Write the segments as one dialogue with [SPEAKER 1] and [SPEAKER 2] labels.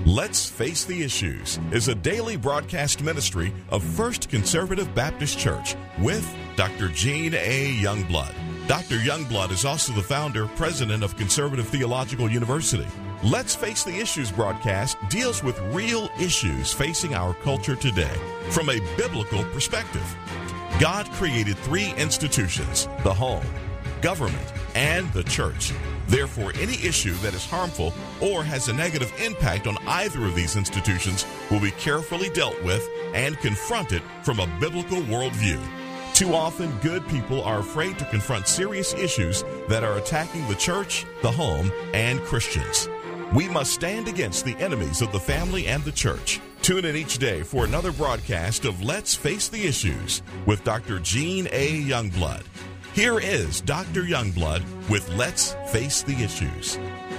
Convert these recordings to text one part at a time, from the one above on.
[SPEAKER 1] Let's Face the Issues is a daily broadcast ministry of First Conservative Baptist Church with Dr. Gene A. Youngblood. Dr. Youngblood is also the founder, president of Conservative Theological University. Let's Face the Issues broadcast deals with real issues facing our culture today from a biblical perspective. God created three institutions: the home, government, and the church. Therefore, any issue that is harmful or has a negative impact on either of these institutions will be carefully dealt with and confronted from a biblical worldview. Too often, good people are afraid to confront serious issues that are attacking the church, the home, and Christians. We must stand against the enemies of the family and the church. Tune in each day for another broadcast of Let's Face the Issues with Dr. Gene A. Youngblood. Here is Dr. Youngblood with Let's Face the Issues.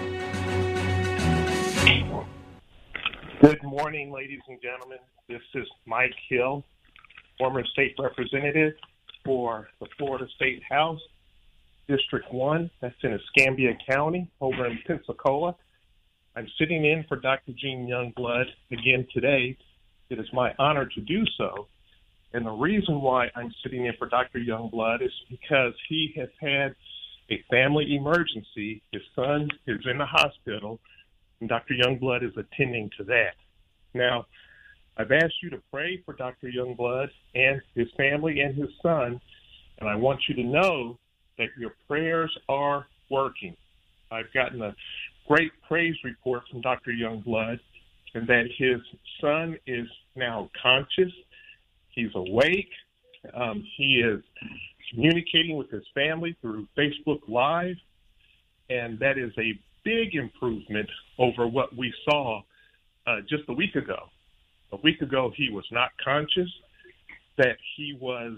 [SPEAKER 2] Good morning, ladies and gentlemen. This is Mike Hill, former state representative for the Florida State House, District 1. That's in Escambia County over in Pensacola. I'm sitting in for Dr. Gene Youngblood again today. It is my honor to do so. And the reason why I'm sitting in for Dr. Youngblood is because he has had a family emergency. His son is in the hospital, and Dr. Youngblood is attending to that. Now, I've asked you to pray for Dr. Youngblood and his family and his son, and I want you to know that your prayers are working. I've gotten a great praise report from Dr. Youngblood, and that his son is now conscious. He's awake. He is communicating with his family through Facebook Live, and that is a big improvement over what we saw just a week ago. A week ago, he was not conscious, that he was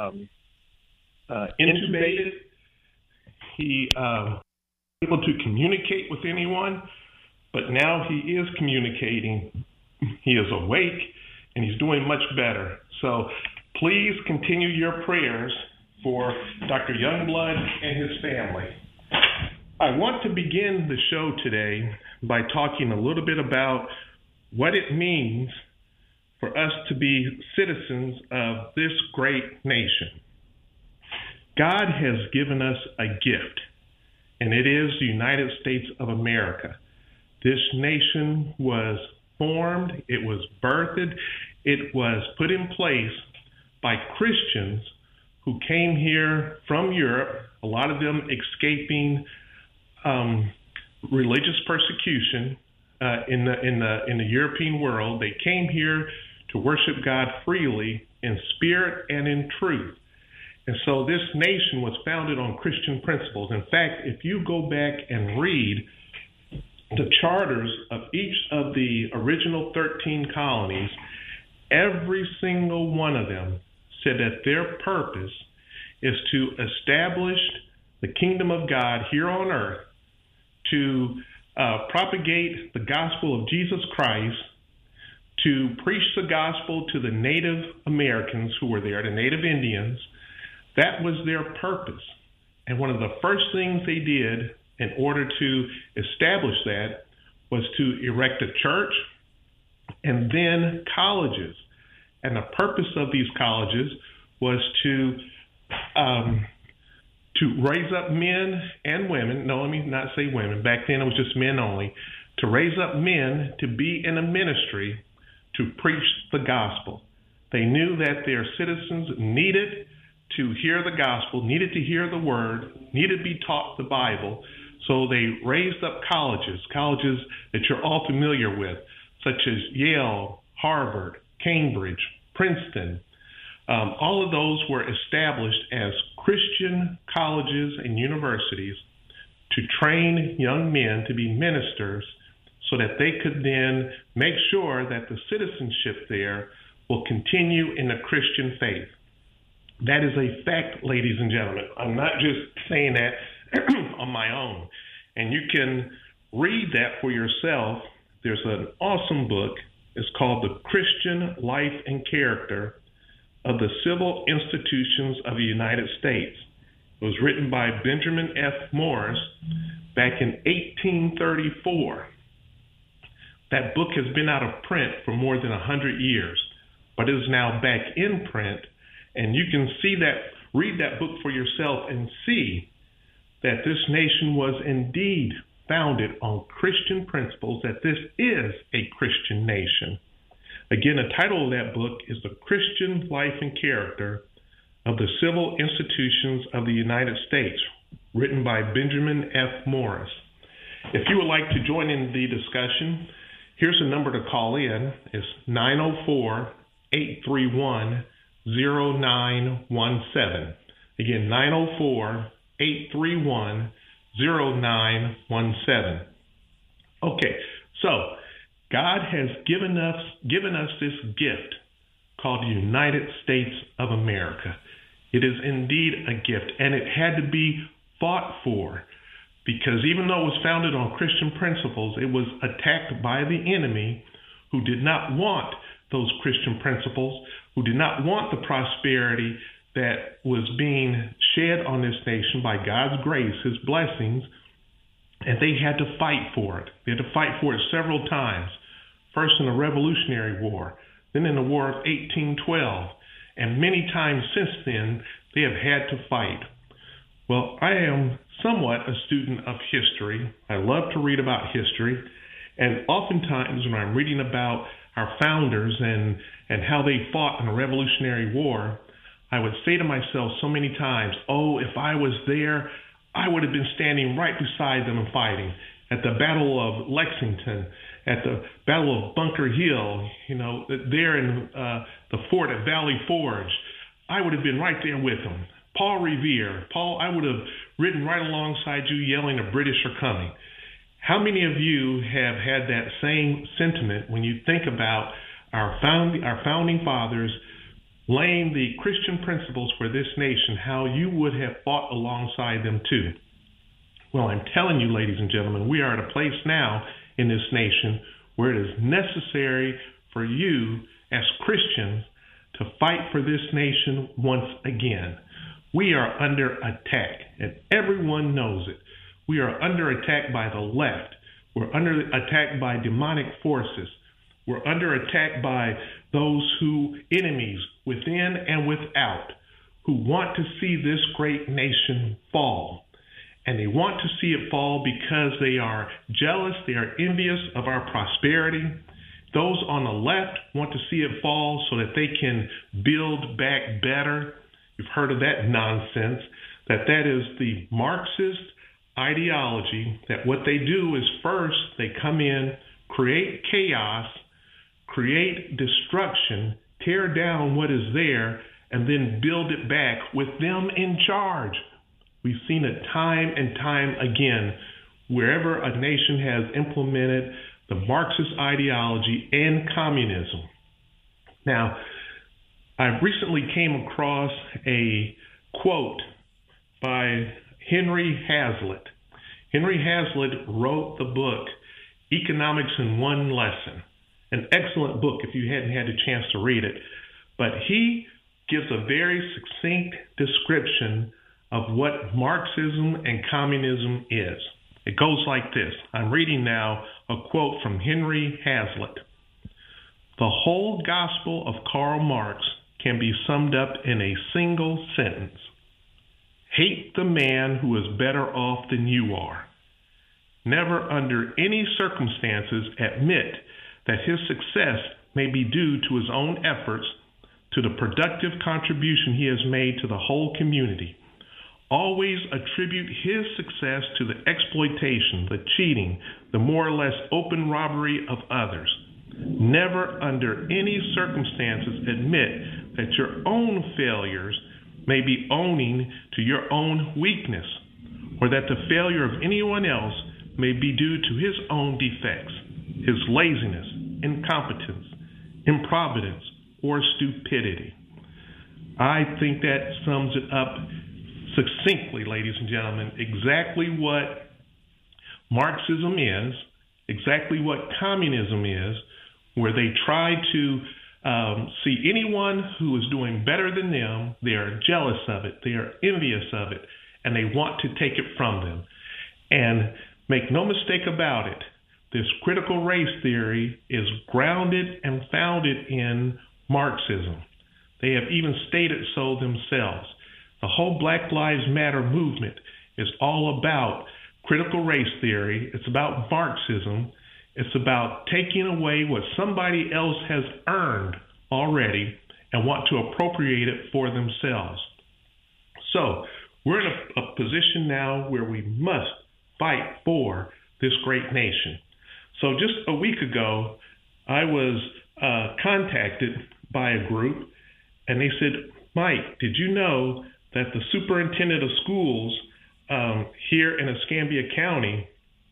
[SPEAKER 2] intubated. He able to communicate with anyone, but now he is communicating. He is awake, and he's doing much better. So please continue your prayers for Dr. Youngblood and his family. I want to begin the show today by talking a little bit about what it means for us to be citizens of this great nation. God has given us a gift, and it is the United States of America. This nation was formed, it was birthed, it was put in place by Christians who came here from Europe, a lot of them escaping religious persecution in the European world. They came here to worship God freely in spirit and in truth. And so this nation was founded on Christian principles. In fact, if you go back and read the charters of each of the original 13 colonies, every single one of them said that their purpose is to establish the kingdom of God here on earth, to propagate the gospel of Jesus Christ, to preach the gospel to the Native Americans who were there, the Native Indians. That was their purpose. And one of the first things they did in order to establish that was to erect a church and then colleges. And the purpose of these colleges was to raise up men and women. No, let me not say women. Back then it was just men only. To raise up men to be in a ministry to preach the gospel. They knew that their citizens needed to hear the gospel, needed to hear the word, needed to be taught the Bible. So they raised up colleges that you're all familiar with, such as Yale, Harvard, Cambridge, Princeton. All of those were established as Christian colleges and universities to train young men to be ministers so that they could then make sure that the citizenship there will continue in the Christian faith. That is a fact, ladies and gentlemen. I'm not just saying that on my own. And you can read that for yourself. There's an awesome book. It's called The Christian Life and Character of the Civil Institutions of the United States. It was written by Benjamin F. Morris back in 1834.
[SPEAKER 3] That book has been out of print for more than 100 years, but it is now back in print, and you can see that, read that book for yourself and see that this nation was indeed founded on Christian principles, that this is a Christian nation. Again, the title of that book is The Christian Life and Character of the Civil Institutions of the United States, written by Benjamin F. Morris. If you would like to join in the discussion, here's a number to call in. It's 904-831-0917. Again, 904-831-0917. Okay, so God has given us this gift called the United States of America. It is indeed a gift, and it had to be fought for, because even though it was founded on Christian principles, it was attacked by the enemy, who did not want those Christian principles, who did not want the prosperity that was being shed on this nation by God's grace, his blessings, and they had to fight for it. They had to fight for it several times, first in the Revolutionary War, then in the War of 1812, and many times since then, they have had to fight. Well, I am somewhat a student of history. I love to read about history, and oftentimes when I'm reading about our founders and how they fought in the Revolutionary War, I would say to myself so many times, oh, if I was there, I would have been standing right beside them and fighting. At the Battle of Lexington, at the Battle of Bunker Hill, there in the fort at Valley Forge, I would have been right there with them. Paul Revere, I would have ridden right alongside you yelling, the British are coming. How many of you have had that same sentiment when you think about our founding fathers laying the Christian principles for this nation, how you would have fought alongside them too? Well, I'm telling you, ladies and gentlemen, we are at a place now in this nation where it is necessary for you as Christians to fight for this nation once again. We are under attack, and everyone knows it. We are under attack by the left. We're under attack by demonic forces. We're under attack by those enemies within and without, who want to see this great nation fall. And they want to see it fall because they are jealous, they are envious of our prosperity. Those on the left want to see it fall so that they can build back better. You've heard of that nonsense, that is the Marxist ideology, that what they do is first they come in, create chaos, create destruction, tear down what is there, and then build it back with them in charge. We've seen it time and time again, wherever a nation has implemented the Marxist ideology and communism. Now, I recently came across a quote by Henry Hazlitt. Henry Hazlitt wrote the book, Economics in One Lesson. An excellent book if you hadn't had a chance to read it. But he gives a very succinct description of what Marxism and communism is. It goes like this. I'm reading now a quote from Henry Hazlitt. The whole gospel of Karl Marx can be summed up in a single sentence. Hate the man who is better off than you are. Never under any circumstances admit that his success may be due to his own efforts, to the productive contribution he has made to the whole community. Always attribute his success to the exploitation, the cheating, the more or less open robbery of others. Never under any circumstances admit that your own failures may be owing to your own weakness, or that the failure of anyone else may be due to his own defects, his laziness, incompetence, improvidence, or stupidity. I think that sums it up succinctly, ladies and gentlemen, exactly what Marxism is, exactly what communism is, where they try to see anyone who is doing better than them, they are jealous of it, they are envious of it, and they want to take it from them. And make no mistake about it, this critical race theory is grounded and founded in Marxism. They have even stated so themselves. The whole Black Lives Matter movement is all about critical race theory. It's about Marxism. It's about taking away what somebody else has earned already and want to appropriate it for themselves. So we're in a position now where we must fight for this great nation. So just a week ago, I was contacted by a group, and they said, Mike, did you know that the superintendent of schools here in Escambia County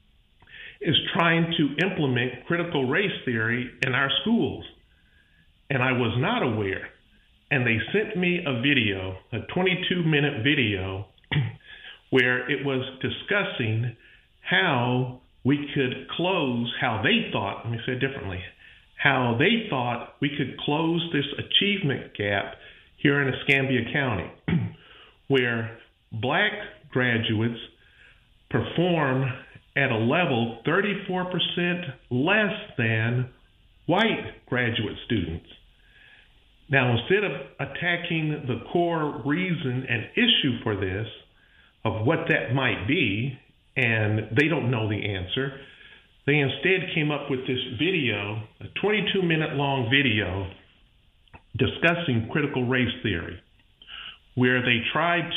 [SPEAKER 3] is trying to implement critical race theory in our schools? And I was not aware. And they sent me a video, a 22-minute video, where it was discussing how we could close, how they thought, let me say it differently, how they thought we could close this achievement gap here in Escambia County, where Black graduates perform at a level 34% less than white graduate students. Now, instead of attacking the core reason and issue for this, of what that might be, and they don't know the answer, they instead came up with this video, a 22-minute long video, discussing critical race theory, where they tried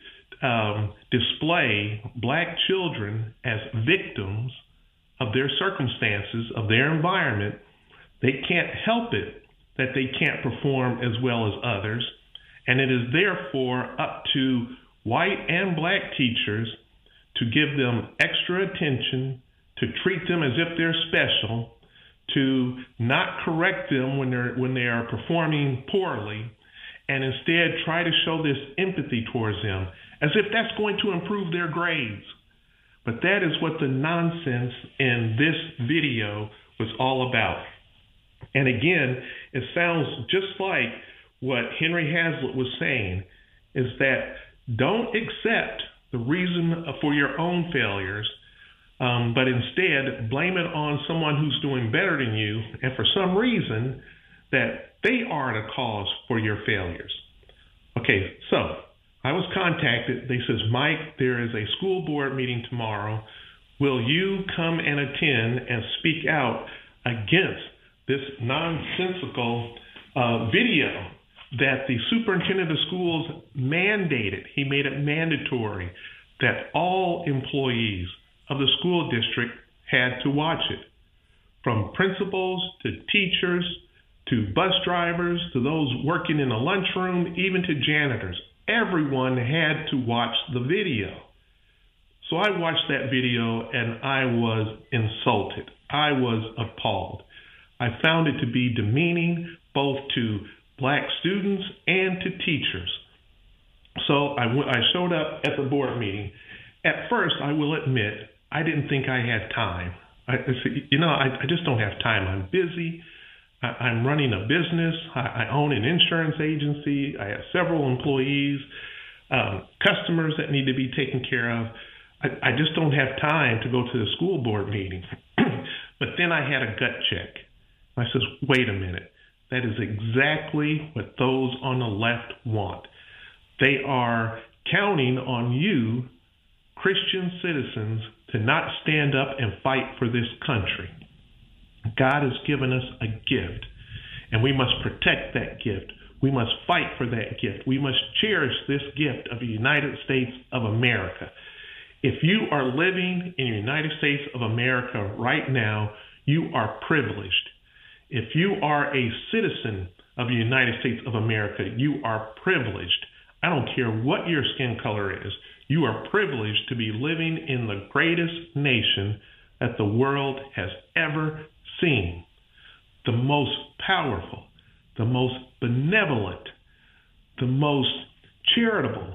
[SPEAKER 3] to display Black children as victims of their circumstances, of their environment. They can't help it that they can't perform as well as others, and it is therefore up to white and Black teachers to give them extra attention, to treat them as if they're special, to not correct them when they are performing poorly, and instead try to show this empathy towards them, as if that's going to improve their grades. But that is what the nonsense in this video was all about. And again, it sounds just like what Henry Hazlitt was saying, is that don't accept the reason for your own failures, but instead blame it on someone who's doing better than you, and for some reason that they are the cause for your failures. Okay, so I was contacted. They says, Mike, there is a school board meeting tomorrow. Will you come and attend and speak out against this nonsensical video that the superintendent of schools mandated? He made it mandatory that all employees of the school district had to watch it, from principals to teachers to bus drivers to those working in the lunchroom, even to janitors. Everyone had to watch the video. So I watched that video and I was insulted. I was appalled. I found it to be demeaning both to Black students and to teachers. So I showed up at the board meeting. At first, I will admit, I didn't think I had time. I just don't have time. I'm busy. I'm running a business. I own an insurance agency. I have several employees, customers that need to be taken care of. I just don't have time to go to the school board meeting. But then I had a gut check. I says, wait a minute. That is exactly what those on the left want. They are counting on you, Christian citizens, to not stand up and fight for this country. God has given us a gift, and we must protect that gift. We must fight for that gift. We must cherish this gift of the United States of America. If you are living in the United States of America right now, you are privileged. If you are a citizen of the United States of America, you are privileged. I don't care what your skin color is. You are privileged to be living in the greatest nation that the world has ever seen. The most powerful, the most benevolent, the most charitable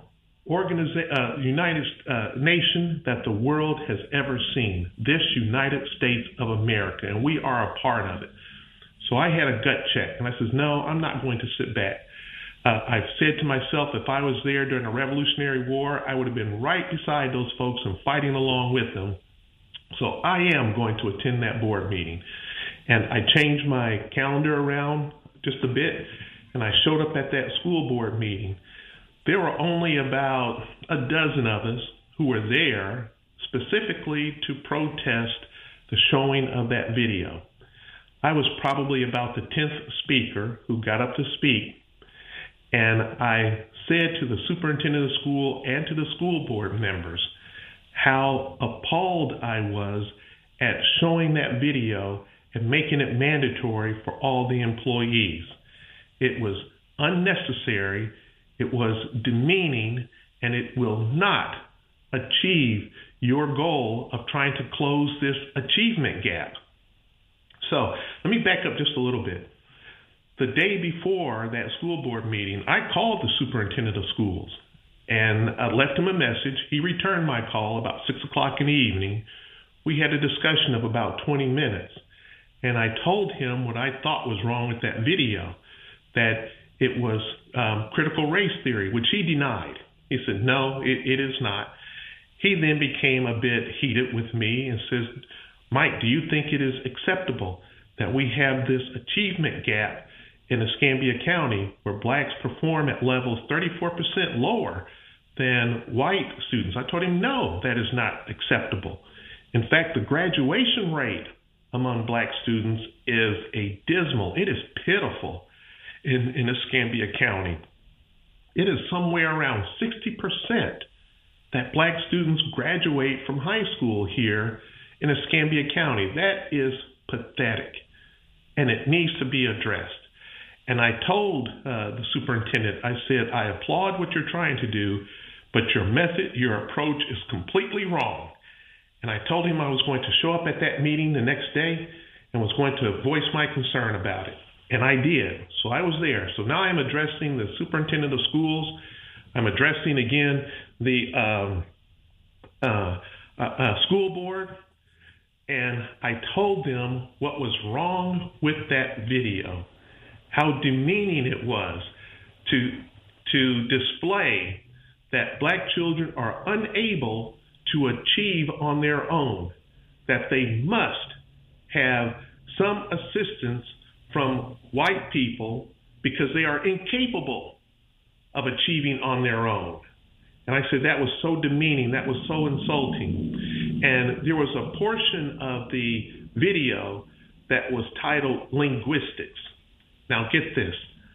[SPEAKER 3] United nation that the world has ever seen. This United States of America, and we are a part of it. So I had a gut check, and I says, no, I'm not going to sit back. I've said to myself, if I was there during the Revolutionary War, I would have been right beside those folks and fighting along with them. So I am going to attend that board meeting. And I changed my calendar around just a bit, and I showed up at that school board meeting. There were only about a dozen of us who were there specifically to protest the showing of that video. I was probably about the 10th speaker who got up to speak, and I said to the superintendent of the school and to the school board members how appalled I was at showing that video and making it mandatory for all the employees. It was unnecessary, it was demeaning, and it will not achieve your goal of trying to close this achievement gap. So let me back up just a little bit. The day before that school board meeting, I called the superintendent of schools and I left him a message. He returned my call about 6 o'clock in the evening. We had a discussion of about 20 minutes. And I told him what I thought was wrong with that video, that it was critical race theory, which he denied. He said, no, it is not. He then became a bit heated with me and says, Mike, do you think it is acceptable that we have this achievement gap in Escambia County where blacks perform at levels 34% lower than white students? I told him, no, that is not acceptable. In fact, the graduation rate among black students is dismal. It is pitiful in Escambia County. It is somewhere around 60% that black students graduate from high school here in Escambia County. That is pathetic, and it needs to be addressed. And I told the superintendent, I said, I applaud what you're trying to do, but your method, your approach is completely wrong. And I told him I was going to show up at that meeting the next day and was going to voice my concern about it. And I did. So I was there. So now I'm addressing the superintendent of schools. I'm addressing again the school board. And I told them what was wrong with that video, how demeaning it was to display that black children are unable to achieve on their own, that they must have some assistance from white people because they are incapable of achieving on their own. And I said that was so demeaning, that was so insulting. And there was a portion of the video that was titled Linguistics. Now get this.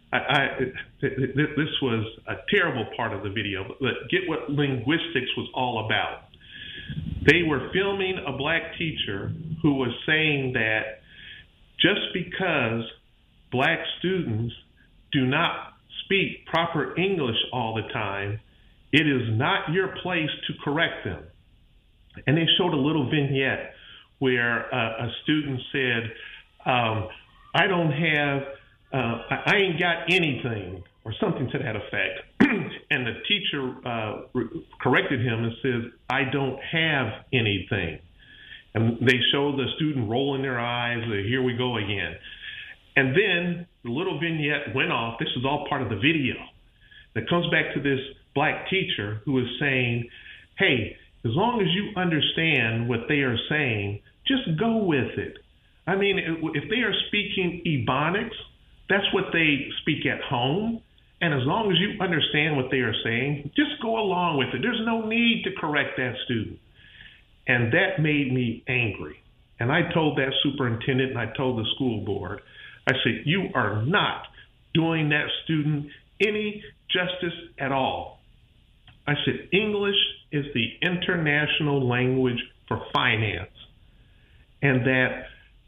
[SPEAKER 3] This was a terrible part of the video, but get what linguistics was all about. They were filming a black teacher who was saying that just because black students do not speak proper English all the time, it is not your place to correct them. And they showed a little vignette where a student said, I ain't got anything, or something to that effect. And the teacher corrected him and said, I don't have anything. And they showed the student rolling their eyes, here we go again. And then the little vignette went off. This is all part of the video. That comes back to this black teacher who is saying, hey, as long as you understand what they are saying, just go with it. I mean, if they are speaking Ebonics, that's what they speak at home. And as long as you understand what they are saying, just go along with it. There's no need to correct that student. And that made me angry. And I told that superintendent and I told the school board, I said, you are not doing that student any justice at all. I said, English is the international language for finance. And that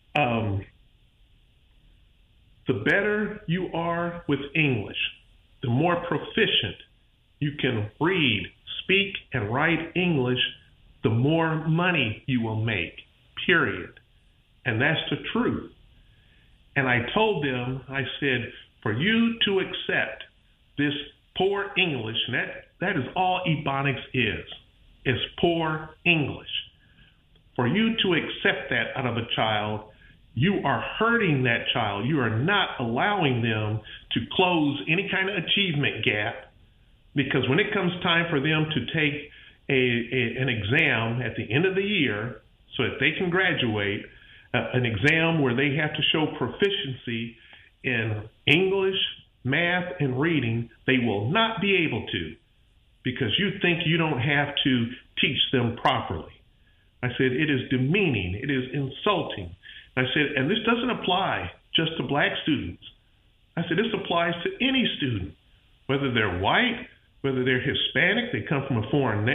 [SPEAKER 3] the better you are with English, the more proficient you can read, speak, and write English, the more money you will make, period. And that's the truth. And I told them, I said, for you to accept this poor English, and that is all Ebonics is poor English. For you to accept that out of a child, you are hurting that child. You are not allowing them to close any kind of achievement gap, because when it comes time for them to take an exam at the end of the year, so that they can graduate an exam where they have to show proficiency in English, math, and reading, they will not be able to, because you think you don't have to teach them properly. I said, it is demeaning. It is insulting. I said, and this doesn't apply just to black students. I said, this applies to any student, whether they're white, whether they're Hispanic, they come from a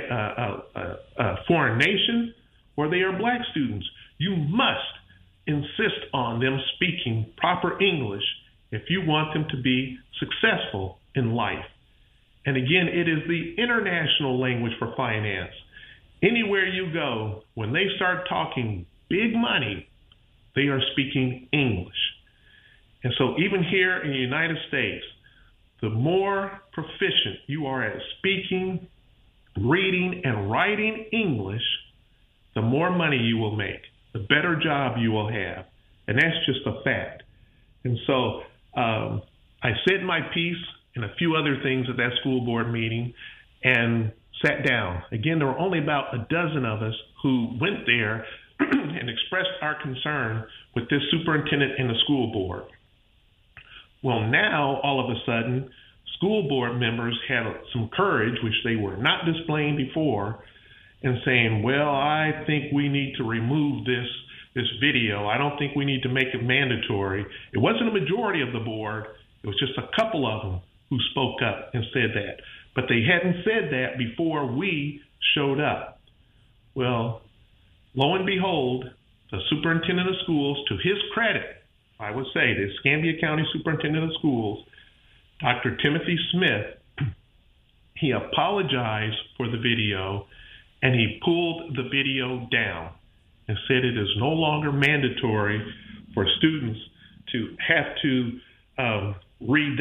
[SPEAKER 3] foreign nation, or they are black students. You must insist on them speaking proper English if you want them to be successful in life. And again, it is the international language for finance. Anywhere you go, when they start talking big money, they are speaking English. And so even here in the United States, the more proficient you are at speaking, reading, and writing English, the more money you will make, the better job you will have. And that's just a fact. And so I said my piece and a few other things at that school board meeting and sat down. Again, there were only about a dozen of us who went there and expressed our concern with this superintendent and the school board. Well, now, all of a sudden, school board members had some courage, which they were not displaying before, and saying, well, I think we need to remove this video. I don't think we need to make it mandatory. It wasn't a majority of the board. It was just a couple of them who spoke up and said that. But they hadn't said that before we showed up. Well, lo and behold, the superintendent of schools, to his credit, I would say, the Escambia County Superintendent of Schools, Dr. Timothy Smith, he apologized for the video and he pulled the video down and said it is no longer mandatory for students to have to read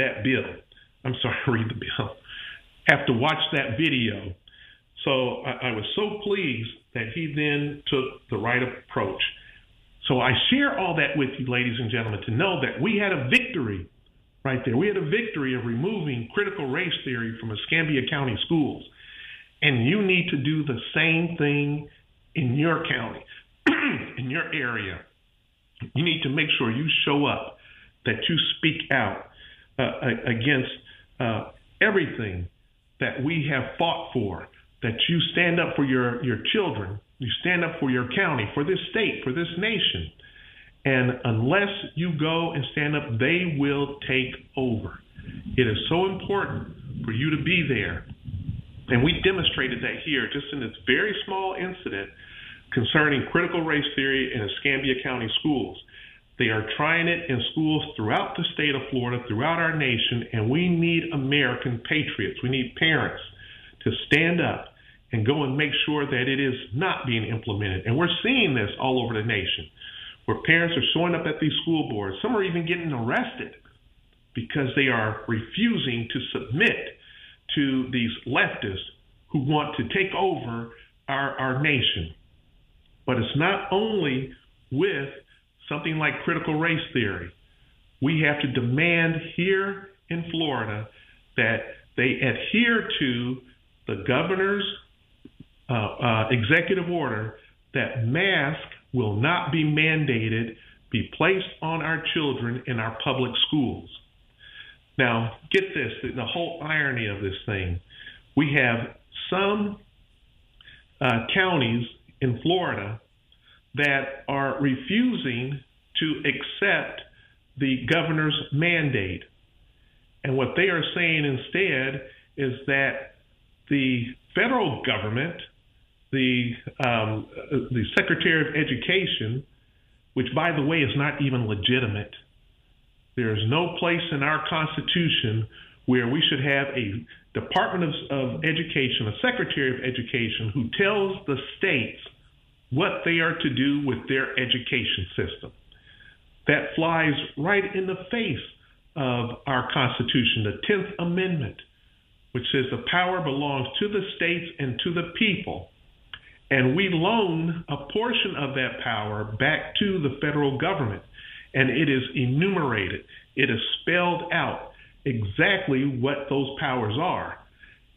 [SPEAKER 3] the bill, have to watch that video. So I was so pleased that he then took the right approach. So I share all that with you, ladies and gentlemen, to know that we had a victory right there. We had a victory of removing critical race theory from Escambia County schools. And you need to do the same thing in your county, in your area. You need to make sure you show up, that you speak out against everything that we have fought for, that you stand up for your children, you stand up for your county, for this state, for this nation. And unless you go and stand up, they will take over. It is so important for you to be there. And we demonstrated that here just in this very small incident concerning critical race theory in Escambia County schools. They are trying it in schools throughout the state of Florida, throughout our nation, and we need American patriots. We need parents to stand up and go and make sure that it is not being implemented. And we're seeing this all over the nation, where parents are showing up at these school boards. Some are even getting arrested because they are refusing to submit to these leftists who want to take over our nation. But it's not only with something like critical race theory. We have to demand here in Florida that they adhere to the governor's executive order that masks will not be mandated, be placed on our children in our public schools. Now, get this, the whole irony of this thing. We have some counties in Florida that are refusing to accept the governor's mandate. And what they are saying instead is that the federal government, the Secretary of Education, which, by the way, is not even legitimate. There is no place in our Constitution where we should have a Department of Education, a Secretary of Education, who tells the states what they are to do with their education system. That flies right in the face of our Constitution, the 10th Amendment, which says the power belongs to the states and to the people. And we loan a portion of that power back to the federal government. And it is enumerated. It is spelled out exactly what those powers are.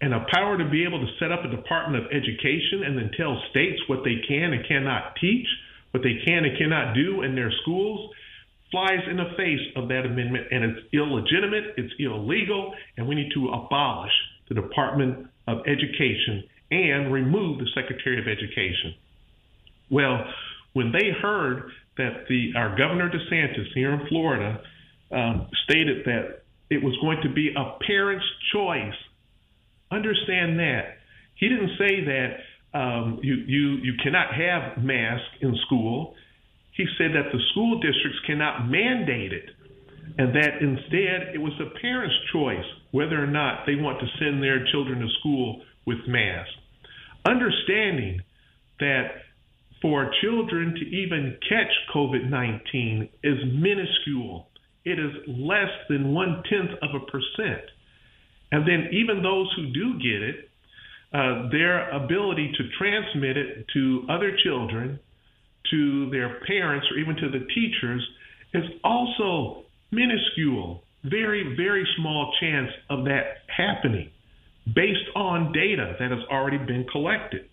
[SPEAKER 3] and a power to be able to set up a Department of Education and then tell states what they can and cannot teach, what they can and cannot do in their schools, flies in the face of that amendment, and it's illegitimate, it's illegal, and we need to abolish the Department of Education and remove the Secretary of Education. Well, when they heard that our Governor DeSantis here in Florida stated that it was going to be a parent's choice, understand that. He didn't say that you cannot have masks in school. He said that the school districts cannot mandate it, and that instead it was a parent's choice whether or not they want to send their children to school with masks. Understanding that for children to even catch COVID-19 is minuscule. It is less than 0.1%. And then even those who do get it, their ability to transmit it to other children, to their parents, or even to the teachers is also minuscule. Very, very small chance of that happening based on data that has already been collected.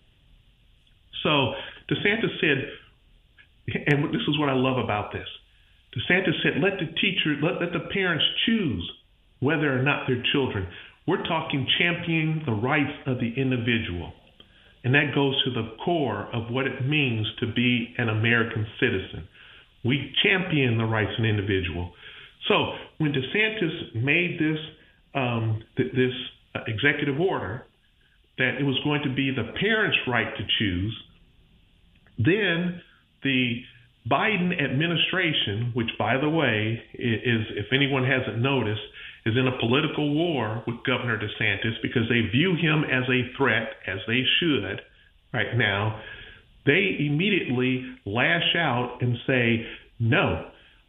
[SPEAKER 3] So DeSantis said, and this is what I love about this, DeSantis said, let the parents choose whether or not their children. We're talking championing the rights of the individual. And that goes to the core of what it means to be an American citizen. We champion the rights of an individual. So when DeSantis made this executive order that it was going to be the parents' right to choose, then the Biden administration, which, by the way, is, if anyone hasn't noticed, is in a political war with Governor DeSantis because they view him as a threat, as they should right now. They immediately lash out and say, no,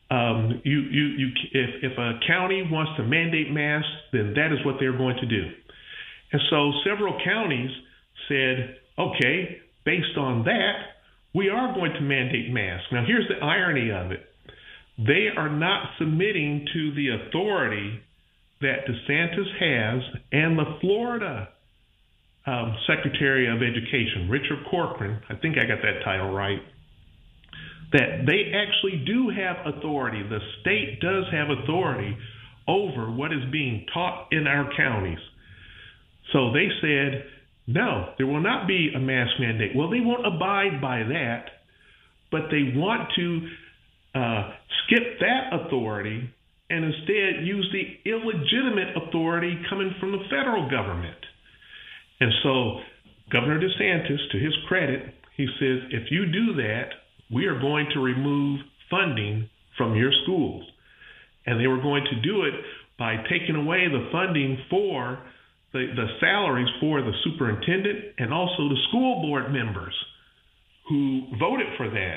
[SPEAKER 3] if a county wants to mandate masks, then that is what they're going to do. And so several counties said, okay, based on that, we are going to mandate masks. Now, here's the irony of it. They are not submitting to the authority that DeSantis has and the Florida Secretary of Education, Richard Corcoran, I think I got that title right, that they actually do have authority. The state does have authority over what is being taught in our counties. So they said, no, there will not be a mask mandate. Well, they won't abide by that, but they want to skip that authority and instead use the illegitimate authority coming from the federal government. And so Governor DeSantis, to his credit, he says, if you do that, we are going to remove funding from your schools. And they were going to do it by taking away the funding for the salaries for the superintendent and also the school board members who voted for that.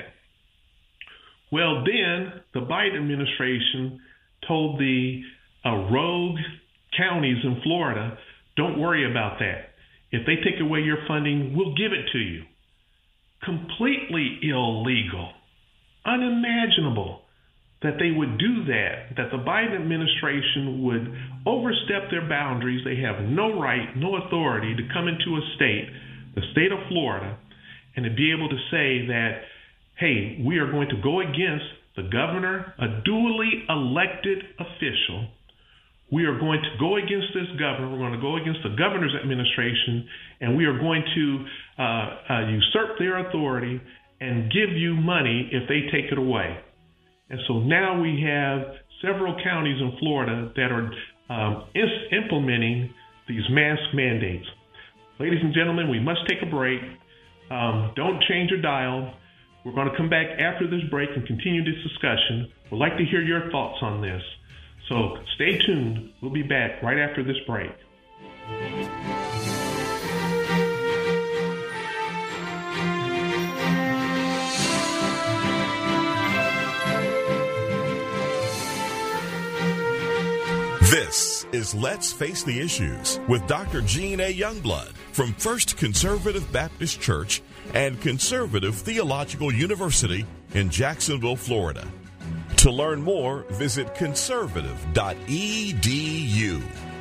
[SPEAKER 3] Well, then the Biden administration told the rogue counties in Florida, don't worry about that. If they take away your funding, we'll give it to you. Completely illegal, unimaginable that they would do that the Biden administration would overstep their boundaries. They have no right, no authority to come into a state, the state of Florida, and to be able to say that, hey, we are going to go against the governor, a duly elected official. We are going to go against this governor. We're going to go against the governor's administration, and we are going to usurp their authority and give you money if they take it away. And so now we have several counties in Florida that are implementing these mask mandates. Ladies and gentlemen, we must take a break. Don't change your dial. We're going to come back after this break and continue this discussion. We'd like to hear your thoughts on this. So stay tuned. We'll be back right after this break.
[SPEAKER 1] This is Let's Face the Issues with Dr. Gene A. Youngblood from First Conservative Baptist Church and Conservative Theological University in Jacksonville, Florida. To learn more, visit conservative.edu.